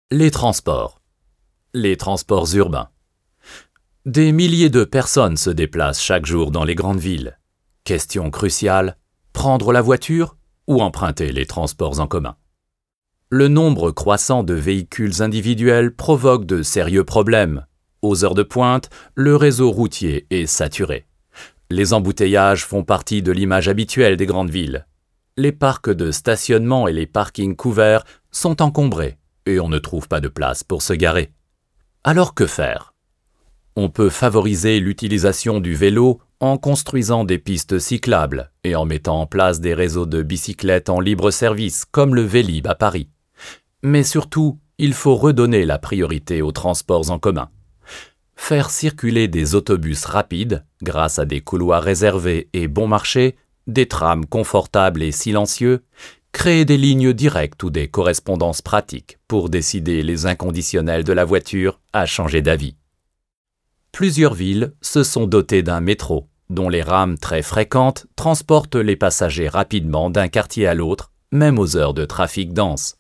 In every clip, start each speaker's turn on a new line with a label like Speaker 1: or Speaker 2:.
Speaker 1: Les transports. Les transports urbains. Des milliers de personnes se déplacent chaque jour dans les grandes villes. Question cruciale, prendre la voiture ou emprunter les transports en commun? Le nombre croissant de véhicules individuels provoque de sérieux problèmes. Aux heures de pointe, le réseau routier est saturé. Les embouteillages font partie de l'image habituelle des grandes villes. Les parcs de stationnement et les parkings couverts sont encombrés et on ne trouve pas de place pour se garer. Alors que faire? On peut favoriser l'utilisation du vélo en construisant des pistes cyclables et en mettant en place des réseaux de bicyclettes en libre service comme le Vélib à Paris. Mais surtout, il faut redonner la priorité aux transports en commun. Faire circuler des autobus rapides grâce à des couloirs réservés et bon marché, des trams confortables et silencieux, créer des lignes directes ou des correspondances pratiques pour décider les inconditionnels de la voiture à changer d'avis. Plusieurs villes se sont dotées d'un métro, dont les rames très fréquentes transportent les passagers rapidement d'un quartier à l'autre, même aux heures de trafic dense.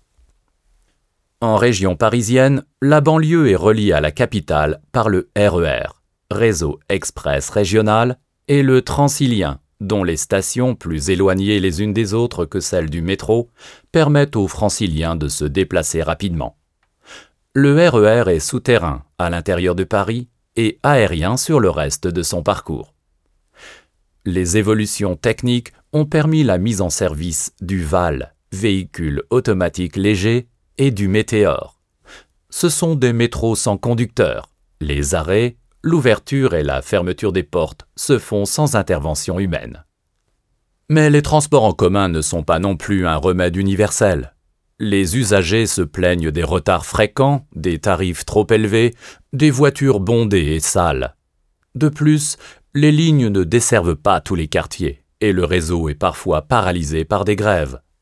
Speaker 1: En région parisienne, la banlieue est reliée à la capitale par le RER, Réseau Express Régional, et le Transilien, dont les stations, plus éloignées les unes des autres que celles du métro, permettent aux franciliens de se déplacer rapidement. Le RER est souterrain à l'intérieur de Paris et aérien sur le reste de son parcours. Les évolutions techniques ont permis la mise en service du VAL, véhicule automatique léger, et du Météor. Ce sont des métros sans conducteur. Les arrêts, l'ouverture et la fermeture des portes se font sans intervention humaine. Mais les transports en commun ne sont pas non plus un remède universel. Les usagers se plaignent des retards fréquents, des tarifs trop élevés, des voitures bondées et sales. De plus, les lignes ne desservent pas tous les quartiers et le réseau est parfois paralysé par des grèves.